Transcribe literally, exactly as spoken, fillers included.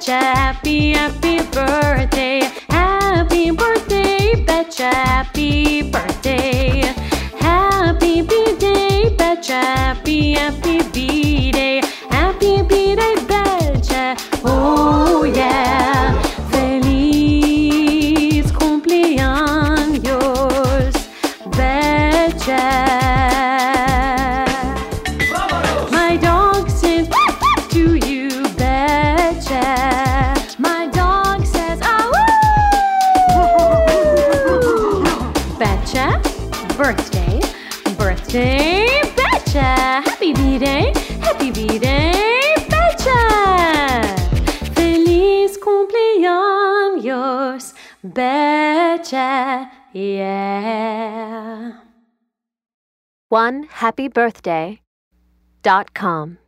Betcha. Happy, happy birthday. Happy birthday, Betcha. Happy birthday. Happy B-Day, Betcha. Happy, happy B-Day. Happy B-Day, Betcha. Oh yeah. Feliz cumpleaños, Betcha. My dog sings to you, Betcha. My dog says, ah, woo! Betcha, birthday, birthday, Betcha. Happy B-Day, happy B-Day, Betcha. Feliz cumpleaños, Betcha, yeah. one happy birthday dot com